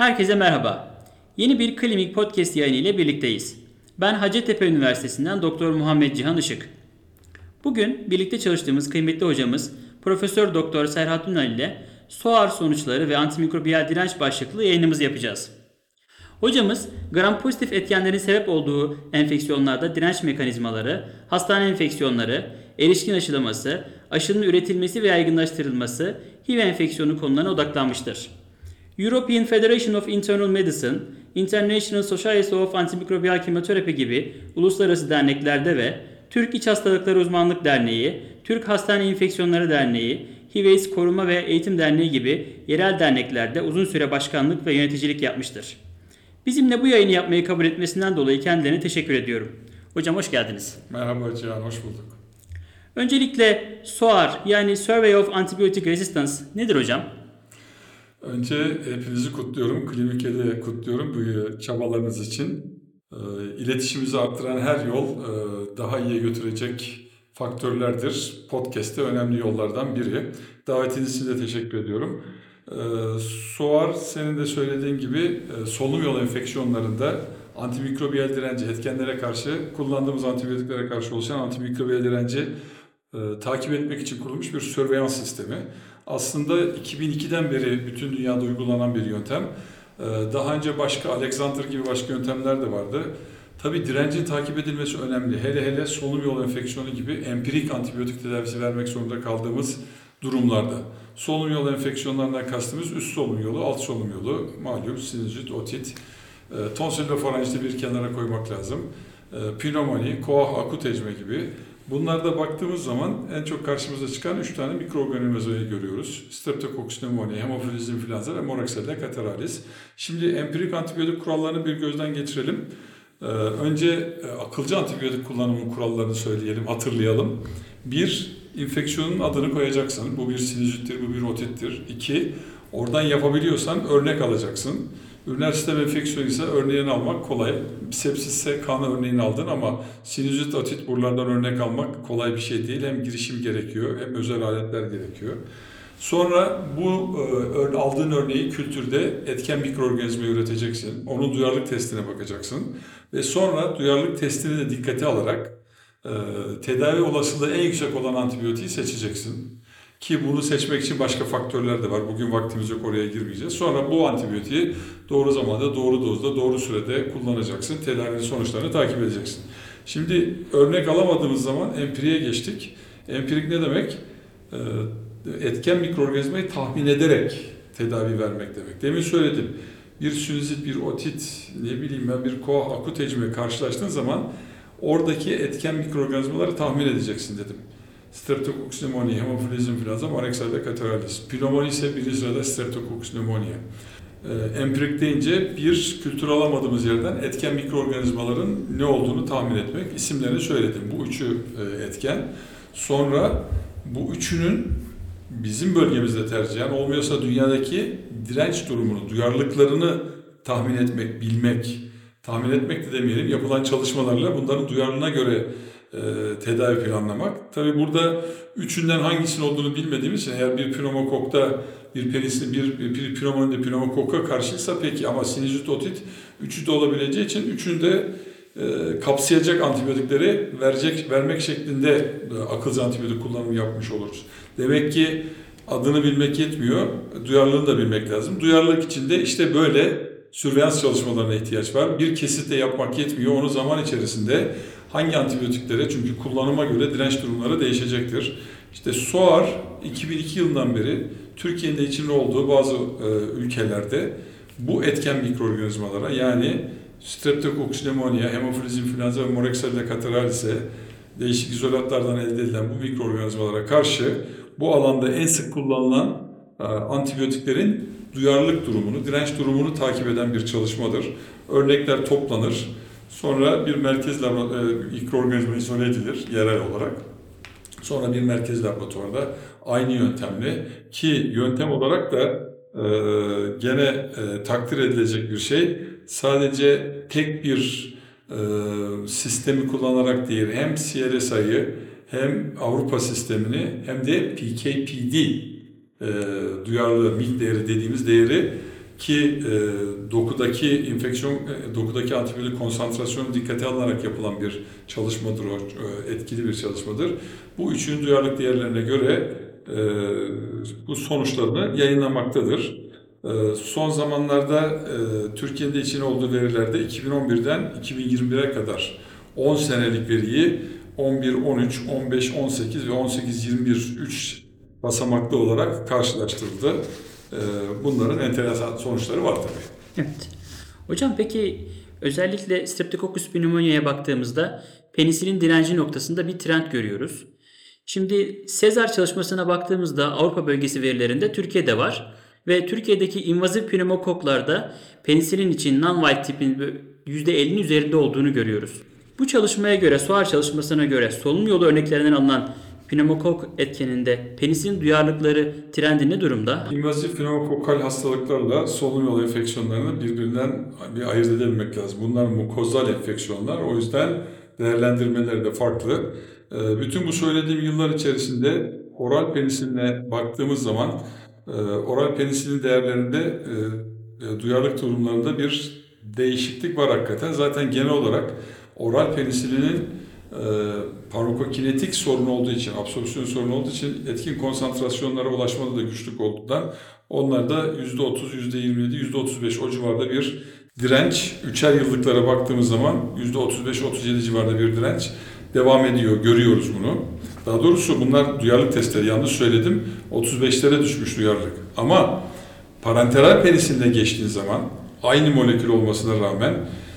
Herkese merhaba. Yeni bir klinik podcast yayını ile birlikteyiz. Ben Hacettepe Üniversitesi'nden Doktor Muhammed Cihan Işık. Bugün birlikte çalıştığımız kıymetli hocamız Profesör Doktor Serhat Ünal ile SOAR sonuçları ve antimikrobiyal direnç başlıklı yayınımızı yapacağız. Hocamız gram pozitif etkenlerin sebep olduğu enfeksiyonlarda direnç mekanizmaları, hastane enfeksiyonları, erişkin aşılaması, aşının üretilmesi ve yaygınlaştırılması, HIV enfeksiyonu konularına odaklanmıştır. European Federation of Internal Medicine, International Society of Antimicrobial Chemotherapy gibi uluslararası derneklerde ve Türk İç Hastalıkları Uzmanlık Derneği, Türk Hastane İnfeksiyonları Derneği, HIV/AIDS Koruma ve Eğitim Derneği gibi yerel derneklerde uzun süre başkanlık ve yöneticilik yapmıştır. Bizimle bu yayını yapmayı kabul etmesinden dolayı kendilerine teşekkür ediyorum. Hocam hoş geldiniz. Merhaba Cihan, hoş bulduk. Öncelikle SOAR yani Survey of Antibiotic Resistance nedir hocam? Önce hepinizi kutluyorum, klinike de kutluyorum bu çabalarınız için. İletişimimizi arttıran her yol daha iyiye götürecek faktörlerdir. Podcast de önemli yollardan biri. Davetiniz için de teşekkür ediyorum. SOAR senin de söylediğin gibi solunum yolu enfeksiyonlarında antimikrobiyal direnci etkenlere karşı kullandığımız antibiyotiklere karşı oluşan antimikrobiyal direnci takip etmek için kurulmuş bir surveillance sistemi. Aslında 2002'den beri bütün dünyada uygulanan bir yöntem. Daha önce başka Alexander gibi başka yöntemler de vardı. Tabii direncin takip edilmesi önemli. Hele solunum yolu enfeksiyonu gibi empirik antibiyotik tedavisi vermek zorunda kaldığımız durumlarda. Solunum yolu enfeksiyonlarından kastımız üst solunum yolu, alt solunum yolu, malum sinüzit, otit, tonsillofaranciti bir kenara koymak lazım. Pnömoni, koah akut ecme gibi. Bunlarda baktığımız zaman en çok karşımıza çıkan 3 tane mikroorganizmayı görüyoruz. Streptococcus pneumoniae, Haemophilus influenza ve Moraxella catarrhalis. Şimdi empirik antibiyotik kurallarını bir gözden geçirelim. Önce akılcı antibiyotik kullanımının kurallarını söyleyelim, hatırlayalım. 1. İnfeksiyonun adını koyacaksın. Bu bir sinüzittir, bu bir otittir. 2. Oradan yapabiliyorsan örnek alacaksın. Üriner sistem enfeksiyonu ise örneğini almak kolay. Sepsisse kan örneğini aldın ama sinüzit, otit buralardan örnek almak kolay bir şey değil. Hem girişim gerekiyor hem özel aletler gerekiyor. Sonra bu aldığın örneği kültürde etken mikroorganizma üreteceksin. Onun duyarlılık testine bakacaksın. Ve sonra duyarlılık testini de dikkate alarak tedavi olasılığı en yüksek olan antibiyotiği seçeceksin. Ki bunu seçmek için başka faktörler de var. Bugün vaktimiz yok, oraya girmeyeceğiz. Sonra bu antibiyotiği doğru zamanda, doğru dozda, doğru sürede kullanacaksın. Tedavinin sonuçlarını takip edeceksin. Şimdi örnek alamadığımız zaman empiriğe geçtik. Empirik ne demek? Etken mikroorganizmayı tahmin ederek tedavi vermek demek. Demin söyledim. Bir sinüzit, bir otit, bir koah akut ecme karşılaştığın zaman oradaki etken mikroorganizmaları tahmin edeceksin dedim. Streptococcus pneumoniae, Haemophilus influenza, Moraxella catarrhalis. Pnömoni ise birinci sırada Streptococcus pneumoniae. Empirik deyince bir kültür alamadığımız yerden etken mikroorganizmaların ne olduğunu tahmin etmek. İsimlerini söyledim. Bu üçü etken. Sonra bu üçünün bizim bölgemizde tercihen olmuyorsa dünyadaki direnç durumunu, duyarlılıklarını tahmin etmek, bilmek. Tahmin etmek de demeyelim, yapılan çalışmalarla bunların duyarlılığına göre tedavi planlamak. Tabii burada üçünden hangisinin olduğunu bilmediğimiz için eğer bir pneumokokta bir pneumonide pneumokokka karşıysa peki ama sinüzit otit üçü de olabileceği için üçünü de kapsayacak antibiyotikleri vermek şeklinde akılcı antibiyotik kullanımı yapmış oluruz. Demek ki adını bilmek yetmiyor, duyarlılığını da bilmek lazım. Duyarlılık için de işte böyle sürveillans çalışmalarına ihtiyaç var. Bir kesitle yapmak yetmiyor. Onu zaman içerisinde hangi antibiyotiklere, çünkü kullanıma göre direnç durumları değişecektir. İşte SOAR 2002 yılından beri Türkiye'nin de içinde olduğu bazı ülkelerde bu etken mikroorganizmalara yani Streptococcus pneumoniae, Haemophilus influenza ve Moraxella catarrhalis'e değişik izolatlardan elde edilen bu mikroorganizmalara karşı bu alanda en sık kullanılan antibiyotiklerin duyarlılık durumunu, direnç durumunu takip eden bir çalışmadır. Örnekler toplanır. Sonra bir merkez mikroorganizma izole edilir yerel olarak. Sonra bir merkez laboratuvarda aynı yöntemle ki yöntem olarak da gene takdir edilecek bir şey. Sadece tek bir sistemi kullanarak değil hem CLSI'yi hem Avrupa sistemini hem de PK/PD duyarlı MIC değeri dediğimiz değeri dokudaki dokudaki antibiyotik konsantrasyonu dikkate alınarak yapılan bir çalışmadır o, etkili bir çalışmadır. Bu üçüncü duyarlılık değerlerine göre bu sonuçlarını yayınlamaktadır. Son zamanlarda Türkiye'de içine olduğu verilerde 2011'den 2021'e kadar 10 senelik veriyi 11, 13, 15, 18 ve 18, 21, 3 basamaklı olarak karşılaştırıldı. Bunların enteresan sonuçları var tabii. Evet. Hocam peki özellikle Streptococcus pneumonia'ya baktığımızda penisilin direnci noktasında bir trend görüyoruz. Şimdi Sezar çalışmasına baktığımızda Avrupa bölgesi verilerinde Türkiye'de var. Ve Türkiye'deki invazif pneumokoklarda penisilin için non-wild tipin %50'nin üzerinde olduğunu görüyoruz. Bu çalışmaya göre, SOAR çalışmasına göre solunum yolu örneklerinden alınan pneumokok etkeninde penisilin duyarlılıkları trendi ne durumda? İnvazif pneumokokal hastalıklarla solunum yolu enfeksiyonlarını birbirinden bir ayırt edebilmek lazım. Bunlar mukozal enfeksiyonlar. O yüzden değerlendirmeleri de farklı. Bütün bu söylediğim yıllar içerisinde oral penisiline baktığımız zaman oral penisilin değerlerinde duyarlılık durumlarında bir değişiklik var hakikaten. Zaten genel olarak oral penisilinin farmakokinetik sorun olduğu için, absorpsiyon sorunu olduğu için etkin konsantrasyonlara ulaşmada da güçlük olduğundan onlar da %30, %27, %35 o civarda bir direnç. 3'er yıllıklara baktığımız zaman %35-37 civarda bir direnç devam ediyor. Görüyoruz bunu. Daha doğrusu bunlar duyarlılık testleri. Yanlış söyledim. 35'lere düşmüş duyarlılık. Ama parenteral penisilinde geçtiğin zaman aynı molekül olmasına rağmen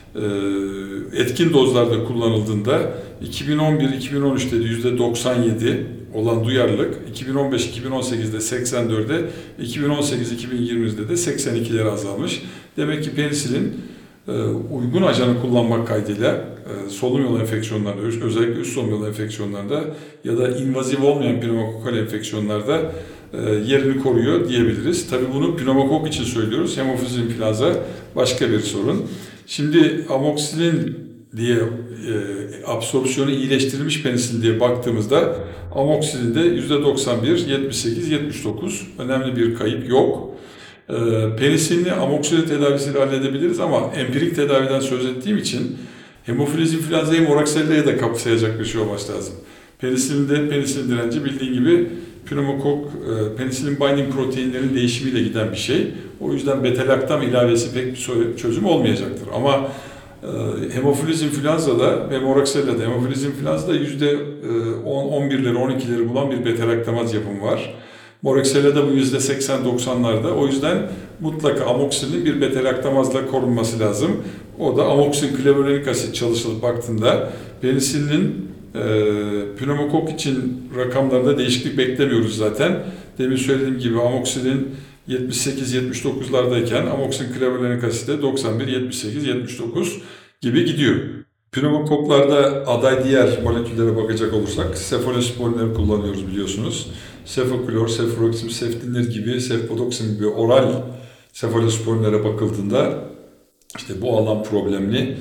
etkin dozlarda kullanıldığında 2011-2013'te %97 olan duyarlılık 2015-2018'de 84'e 2018-2020'de de 82'lere azalmış. Demek ki penisilin uygun ajanı kullanmak kaydıyla solunum yolu enfeksiyonlarında, özellikle üst solunum yolu enfeksiyonlarında ya da invazif olmayan pneumokokal enfeksiyonlarda yerini koruyor diyebiliriz. Tabii bunu pneumokok için söylüyoruz. Hemofiliz influenza başka bir sorun. Şimdi amoxilin diye absorpsiyonu iyileştirilmiş penisilin diye baktığımızda amoxilinde %91, 78, 79 önemli bir kayıp yok. Penisilini amoxilin tedavisiyle halledebiliriz ama empirik tedaviden söz ettiğim için hemofiliz influenza'yı moraxella'ya da kapsayacak bir şey olması lazım. Penisilinde penisilin direnci bildiğin gibi pneumokok, penisilin binding proteinlerin değişimiyle giden bir şey. O yüzden beta-laktam ilavesi pek bir çözüm olmayacaktır. Ama hemofiliz influenza'da ve moraxella'da, hemofiliz influenza'da %11'leri, 12'leri bulan bir beta-laktamaz yapımı var. Moraxella'da bu %80-90'larda. O yüzden mutlaka amoxilin bir beta-laktamazla korunması lazım. O da amoxilin klavonolik asit çalışılıp baktığında penisilin pneumokok için rakamlarda değişiklik beklemiyoruz zaten. Demin söylediğim gibi amoxilin 78-79'lardayken amoxilin klavonolik asit de 91-78-79 gibi gidiyor. Pneumokoklarda aday diğer moleküllere bakacak olursak sefalosporinleri kullanıyoruz biliyorsunuz. Sefoklor, cefuroxim, cefdinir gibi, cefpodoxim gibi oral sefalosporinlere bakıldığında işte bu alan problemli.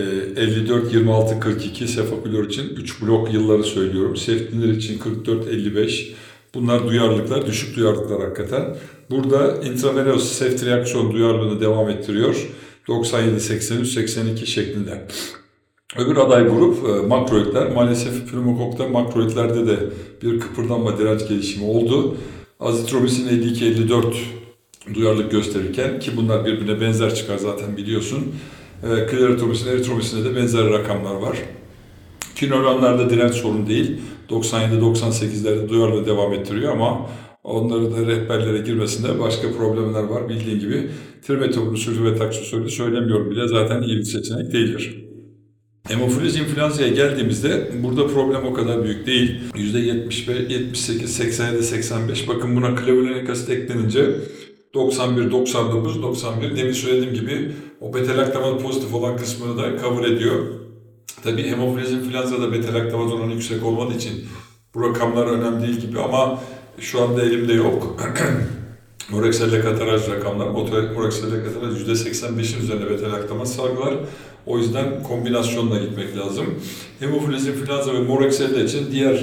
54-26-42 sefoklor için 3 blok yılları söylüyorum. Cefdinir için 44-55. Bunlar duyarlılıklar, düşük duyarlılıklar hakikaten. Burada intravenöz ceftriaksiyon duyarlılığını devam ettiriyor. 97-83-82 şeklinde. Öbür aday grup makroidler. Maalesef pneumokokta makroidlerde de bir kıpırdanma direnç gelişimi oldu. Azitromisin 52-54 duyarlılık gösterirken ki bunlar birbirine benzer çıkar zaten biliyorsun. Klaritromisin, eritromisinde de benzer rakamlar var. Kinolonlarda direnç sorun değil. 97-98'lerde duyarlılığı devam ettiriyor ama onları da rehberlere girmesinde başka problemler var. Bildiğin gibi trimetoprim ve taksosörü söylemiyorum bile zaten iyi bir seçenek değildir. Hemofiliz influenza'ya geldiğimizde burada problem o kadar büyük değil. %75, 78, 87, 85. Bakın buna klavonolik asit eklenince 91, 99, 91. Demin söylediğim gibi o beta-laktamaz pozitif olan kısmını da cover ediyor. Tabii hemofiliz influenza'da beta-laktamaz oranı yüksek olmadığı için bu rakamlar önemli değil gibi ama şu anda elimde yok. Moraxella kataraj rakamlar. Moraxella kataraj %85'in üzerinde beta-laktamaz salgılar. O yüzden kombinasyonla gitmek lazım. Hemofiliz influenza ve moraxella için diğer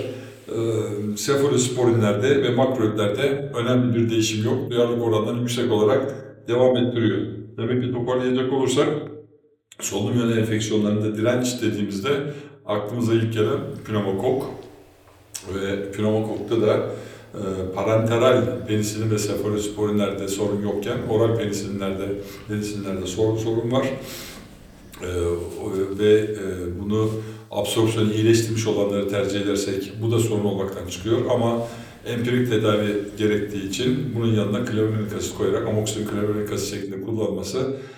sefalosporinlerde ve makroidlerde önemli bir değişim yok. Duyarlılık oranları yüksek olarak devam ettiriyor. Demek ki toparlayacak olursak solunum yolu enfeksiyonlarında direnç dediğimizde aklımıza ilk gelen pneumokok ve pneumokokta da parenteral penisilin ve sefalosporinlerde sorun yokken oral penisilинlerde sorun var. Bunu absorpsiyonu iyileştirmiş olanları tercih edersek bu da sorun olmaktan çıkıyor ama empirik tedavi gerektiği için bunun yanına klavulanic asit koyarak amoksisilin klavulanic asit şeklinde kullanılması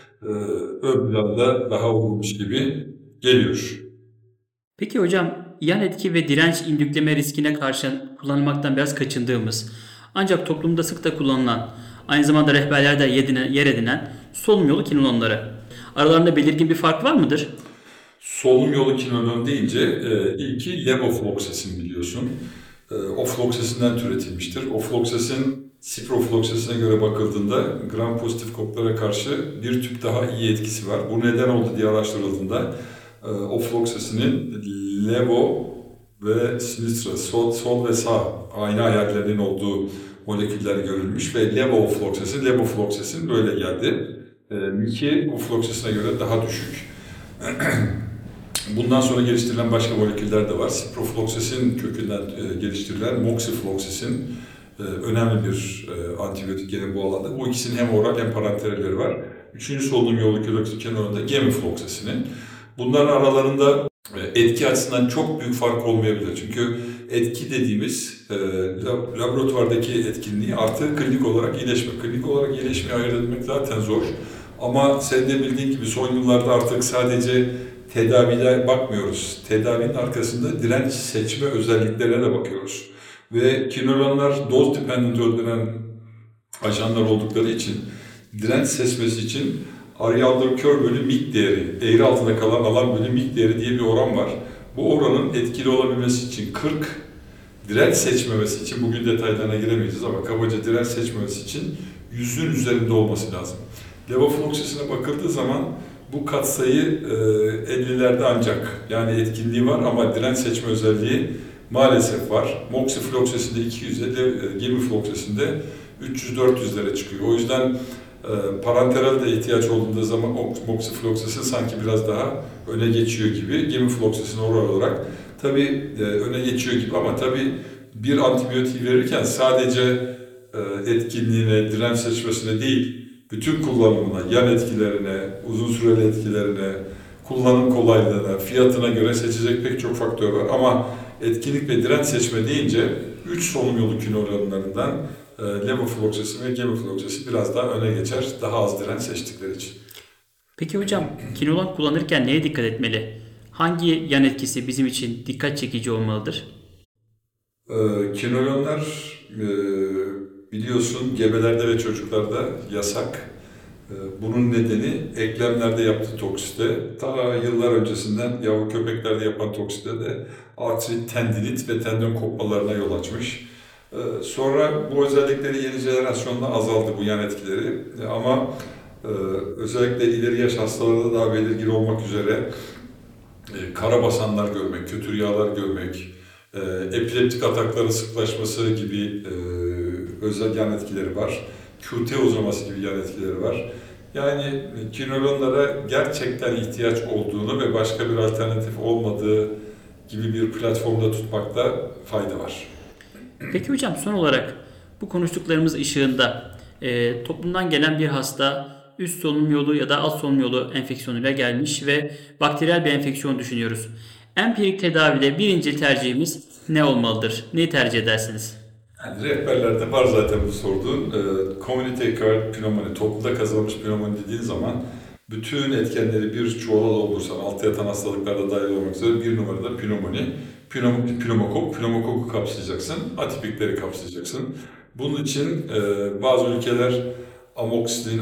ön planda daha olmuş gibi geliyor. Peki hocam, yan etki ve direnç indükleme riskine karşı kullanılmaktan biraz kaçındığımız ancak toplumda sık da kullanılan, aynı zamanda rehberlerde yer edinen solunum yolu kinolonları. Aralarında belirgin bir fark var mıdır? Solunum yolu kinolon deyince ilki levofloxacin biliyorsun. Ofloxacin'den türetilmiştir. Ofloxacin, ciprofloxacin'e göre bakıldığında gram pozitif koklara karşı bir tüp daha iyi etkisi var. Bu neden oldu diye araştırıldığında ofloxacin'in levo ve sinistra, sol ve sağ aynı ayarlarının olduğu moleküller görülmüş ve levofloxacin böyle geldi. Ki ofloxacin'e göre daha düşük. Bundan sonra geliştirilen başka moleküller de var. Ciprofloxacin kökünden geliştirilen moxifloxacin önemli bir antibiyotik gene bu alanda. Bu ikisinin hem oral hem parenteralleri var. Üçüncü solunum yolu kinolonda gemifloxacinin. Bunların aralarında etki açısından çok büyük fark olmayabilir. Çünkü etki dediğimiz laboratuvardaki etkinliği artı klinik olarak iyileşme. Klinik olarak iyileşmeyi ayırt etmek zaten zor. Ama sen de bildiğin gibi son yıllarda artık sadece tedaviye bakmıyoruz. Tedavinin arkasında direnç seçme özelliklerine de bakıyoruz. Ve kinolonlar doz dependent öldüren ajanlar oldukları için direnç seçmesi için Aryaldır kör bölü mik değeri, eğri altında kalan alan bölü mik değeri diye bir oran var. Bu oranın etkili olabilmesi için 40, direnç seçmemesi için, bugün detaylarına giremeyeceğiz ama kabaca direnç seçmemesi için 100'ün üzerinde olması lazım. Levofloxacin'e bakıldığı zaman bu katsayı 50'lerde ancak, yani etkinliği var ama direnç seçme özelliği maalesef var. Moxifloxacin'de 250, gemifloxacin'de 300-400'lere çıkıyor. O yüzden parenteralde ihtiyaç olduğunda zaman moxifloxacin sanki biraz daha öne geçiyor gibi. Gemifloxacin oral olarak tabii öne geçiyor gibi ama tabii bir antibiyotik verirken sadece etkinliğine, direnç seçmesine değil, bütün kullanımına, yan etkilerine, uzun süreli etkilerine, kullanım kolaylığına, fiyatına göre seçecek pek çok faktör var. Ama etkinlik ve direnç seçme deyince 3 solunum yolu kinolonlarından levofloxacin ve gemifloxacin biraz daha öne geçer, daha az direnç seçtikleri için. Peki hocam, kinolon kullanırken neye dikkat etmeli? Hangi yan etkisi bizim için dikkat çekici olmalıdır? Kinolonlar biliyorsun gebelerde ve çocuklarda yasak. Bunun nedeni eklemlerde yaptığı toksite, ta yıllar öncesinden yavru köpeklerde yapan toksite de artrit, tendinit ve tendon kopmalarına yol açmış. Sonra bu özellikleri yeni jenerasyonda azaldı bu yan etkileri ama özellikle ileri yaş hastalarda daha belirgin olmak üzere karabasanlar görmek, kötü rüyalar görmek, epileptik atakların sıklaşması gibi özel yan etkileri var. QT uzaması gibi yan etkileri var. Yani kinolonlara gerçekten ihtiyaç olduğunu ve başka bir alternatif olmadığı gibi bir platformda tutmakta fayda var. Peki hocam, son olarak bu konuştuklarımız ışığında toplumdan gelen bir hasta üst solunum yolu ya da alt solunum yolu enfeksiyonuyla gelmiş ve bakteriyel bir enfeksiyon düşünüyoruz. Empirik tedavide birinci tercihimiz ne olmalıdır? Neyi tercih edersiniz? Yani rehberlerde var zaten bu sorduğun. Community acquired pneumonia, toplumda kazanılmış pneumonia dediğin zaman bütün etkenleri bir çuvala doldursan, altta yatan hastalıklarda dahil olmak üzere bir numarada pneumokoku kapsayacaksın, atipikleri kapsayacaksın. Bunun için bazı ülkeler amoksisilin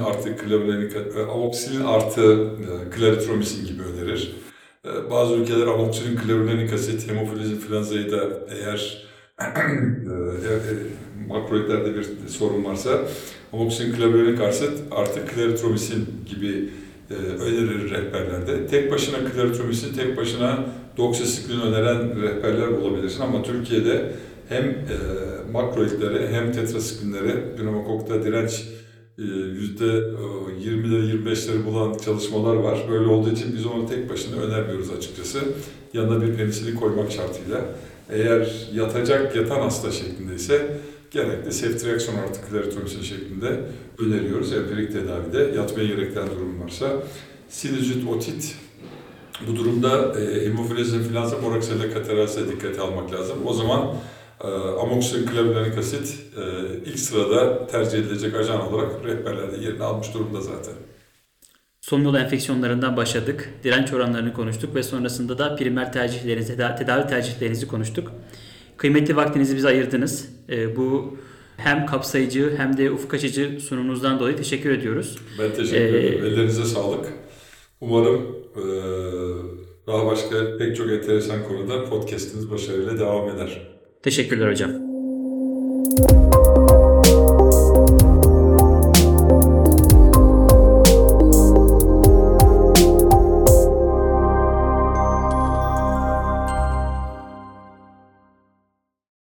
artı klaritromisin gibi önerir. Bazı ülkeler amoksisilin klavulanik asit, hemofiliz influenza'yı da eğer makroiklerde bir sorun varsa amoksisilin klavulanik asit artı klaritromisin gibi önerir rehberlerde. Tek başına klaritromisin, tek başına doksisiklin öneren rehberler bulabilirsin ama Türkiye'de hem makroiklere hem tetrasiklinlere pneumokokta direnç %20'leri 25'leri bulan çalışmalar var. Böyle olduğu için biz onu tek başına önermiyoruz açıkçası. Yanına bir penisilin koymak şartıyla. Eğer yatan hasta şeklindeyse genellikle seftriaksiyon artiküler tonsili şeklinde öneriyoruz. Empirik tedavide yatmaya gerektiren durum varsa. Sinüzit, otit, bu durumda hemofilez, influenza, moraksella kateralse dikkate almak lazım. O zaman amoksisilin klavulanik asit ilk sırada tercih edilecek ajan olarak rehberlerde yerini almış durumda zaten. Solunum yolu enfeksiyonlarından başladık. Direnç oranlarını konuştuk ve sonrasında da primer tercihlerinizi, tedavi tercihlerinizi konuştuk. Kıymetli vaktinizi bize ayırdınız. Bu hem kapsayıcı hem de ufuk açıcı sunumunuzdan dolayı teşekkür ediyoruz. Ben teşekkür ederim. Ellerinize sağlık. Umarım daha başka pek çok enteresan konuda podcast'iniz başarıyla devam eder. Teşekkürler hocam.